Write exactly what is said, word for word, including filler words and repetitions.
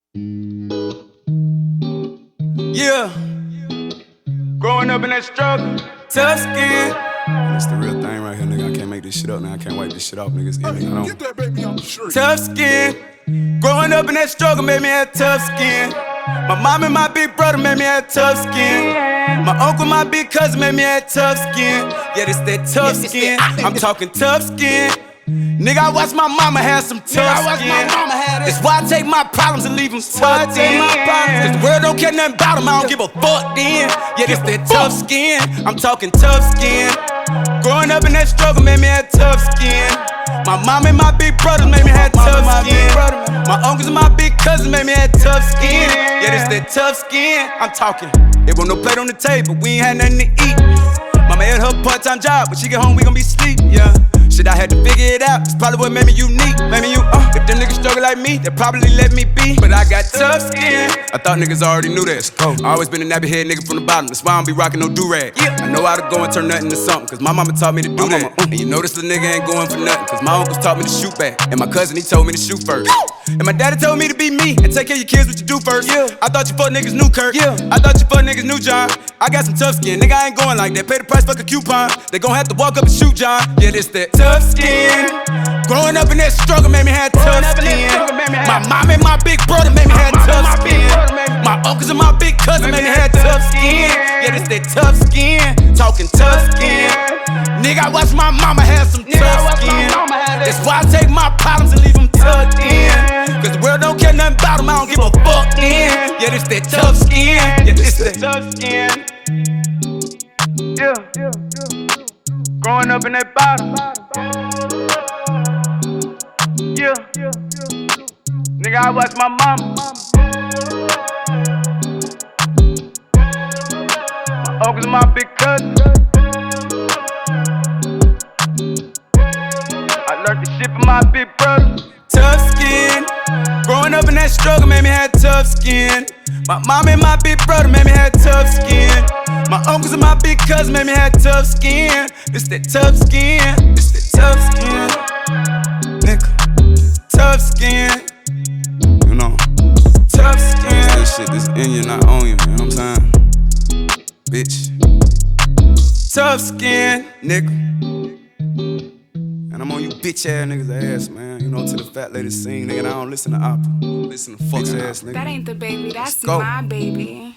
Yeah, growing up in that struggle, tough skin. That's the real thing right here, nigga. I can't make this shit up now. I can't wipe this shit off, niggas. Hey, I don't. Get that baby on the street. Tough skin. Growing up in that struggle made me have tough skin. My mom and my big brother made me have tough skin. My uncle, my big cousin made me have tough skin. Yeah, this that tough skin. I'm talking tough skin. Nigga, I watch my mama have some tough skin. That's why I take my problems and leave them tucked in. Cause the world don't care nothing about them, I don't give a fuck then. Yeah, this that tough skin. I'm talking tough skin. Growing up in that struggle made me have tough skin. My mom and my big brothers made me have tough skin. My uncles and my big cousins made me have tough skin. Yeah, this that tough skin. I'm talking. There was no plate on the table, we ain't had nothing to eat. Mama had her part-time job, when she get home we gon' be sleep. Yeah. Shit, I had to figure it out. It's probably what made me unique. Made me you, uh, if them niggas struggle like me, they probably let me be. But I got tough skin. I thought niggas already knew this. Oh. I always been a nappy head nigga from the bottom. That's why I don't be rocking no do-rag. Yeah. I know how to go and turn nothing to something. Cause my mama taught me to do my that. mama, uh. And you notice the nigga ain't going for nothing. Cause my uncles taught me to shoot back. And my cousin, he told me to shoot first. And my daddy told me to be me and take care of your kids what you do first. Yeah. I thought you fuck niggas knew Kirk. Yeah. I thought you fuck niggas knew John. I got some tough skin, nigga, I ain't going like that. Pay the price, fuck a coupon. They gon' have to walk up and shoot John. Yeah, this that tough skin. Growing up in that struggle made me have tough skin. My mom and my big brother made me have tough skin. My uncles and my big cousin made me have tough skin. Yeah, this that tough skin. Talking tough skin. Nigga, I watch my mama have some tough skin. That's why I take my problems and leave them tucked in. Cause the world don't care nothing about them, I don't give a fuck then. Yeah, this that tough skin. Yeah, this that Tough skin. Yeah. Growing up in that bottom. Yeah. Nigga, I watch my mama. My uncles and my big cousins. I learned the shit from my big brother. Tough skin. Growing up in that struggle made me have tough skin. My mom and my big brother made me have tough skin. My uncles and my big cousins made me have tough skin. This that tough skin. This that tough skin. Nigga. Tough skin. You know, Tough skin. this shit, this in you, not on you. You know what I'm saying? Bitch. Tough skin. Nigga. And I'm on you bitch ass niggas ass, man. You know, to the fat lady sing, nigga. And I don't listen to opera. Listen to bitch ass nigga. That ain't the baby, that's go. my baby.